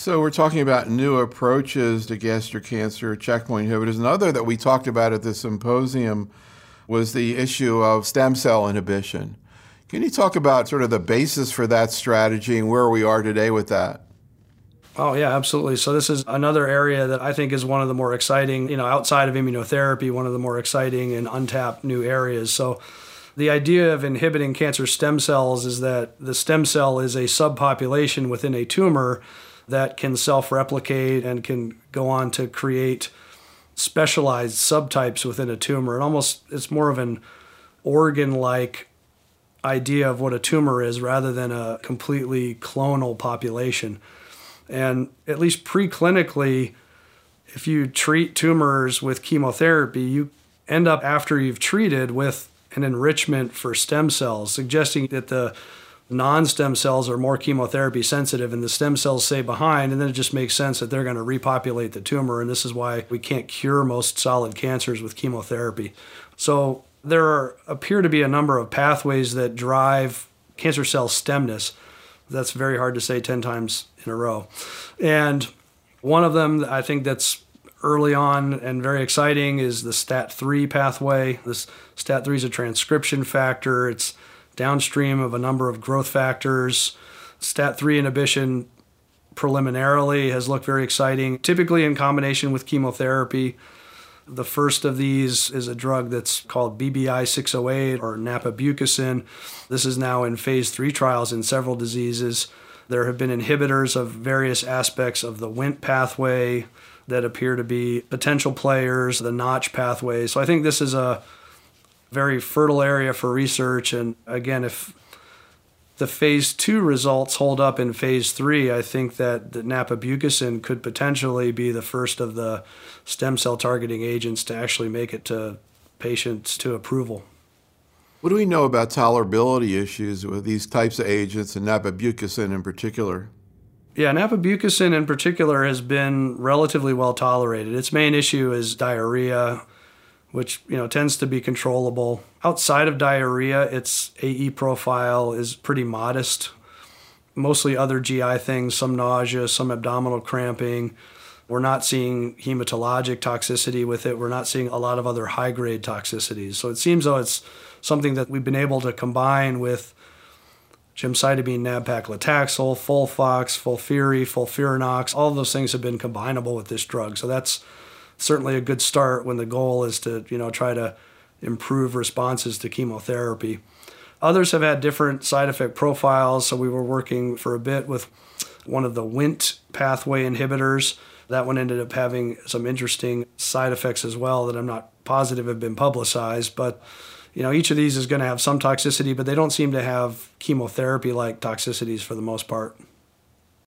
So we're talking about new approaches to gastric cancer checkpoint inhibitors. Another that we talked about at the symposium was the issue of stem cell inhibition. Can you talk about sort of the basis for that strategy and where we are today with that? Oh, yeah, absolutely. So this is another area that I think is one of the more exciting, outside of immunotherapy, one of the more exciting and untapped new areas. So the idea of inhibiting cancer stem cells is that the stem cell is a subpopulation within a tumor that can self-replicate and can go on to create specialized subtypes within a tumor. It's more of an organ-like idea of what a tumor is rather than a completely clonal population. And at least preclinically, if you treat tumors with chemotherapy, you end up after you've treated with an enrichment for stem cells, suggesting that the non-stem cells are more chemotherapy sensitive and the stem cells stay behind, and then it just makes sense that they're going to repopulate the tumor, and this is why we can't cure most solid cancers with chemotherapy. So there appear to be a number of pathways that drive cancer cell stemness. That's very hard to say 10 times in a row. And one of them I think that's early on and very exciting is the STAT3 pathway. This STAT3 is a transcription factor. It's downstream of a number of growth factors. STAT3 inhibition preliminarily has looked very exciting, typically in combination with chemotherapy. The first of these is a drug that's called BBI-608 or napabucicin. This is now in phase 3 trials in several diseases. There have been inhibitors of various aspects of the Wnt pathway that appear to be potential players, the Notch pathway. So I think this is a very fertile area for research. And again, if the phase 2 results hold up in phase 3, I think that the napabucicin could potentially be the first of the stem cell targeting agents to actually make it to patients to approval. What do we know about tolerability issues with these types of agents and napabucicin in particular? Yeah, napabucicin in particular has been relatively well tolerated. Its main issue is diarrhea, which tends to be controllable. Outside of diarrhea, its AE profile is pretty modest. Mostly other GI things, some nausea, some abdominal cramping. We're not seeing hematologic toxicity with it. We're not seeing a lot of other high-grade toxicities. So it seems though it's something that we've been able to combine with gemcitabine, nab-paclitaxel, FOLFOX, FOLFIRI, FOLFIRINOX. All of those things have been combinable with this drug. So that's certainly a good start when the goal is to try to improve responses to chemotherapy. Others have had different side effect profiles. So we were working for a bit with one of the Wnt pathway inhibitors. That one ended up having some interesting side effects as well that I'm not positive have been publicized. But each of these is going to have some toxicity, but they don't seem to have chemotherapy-like toxicities for the most part.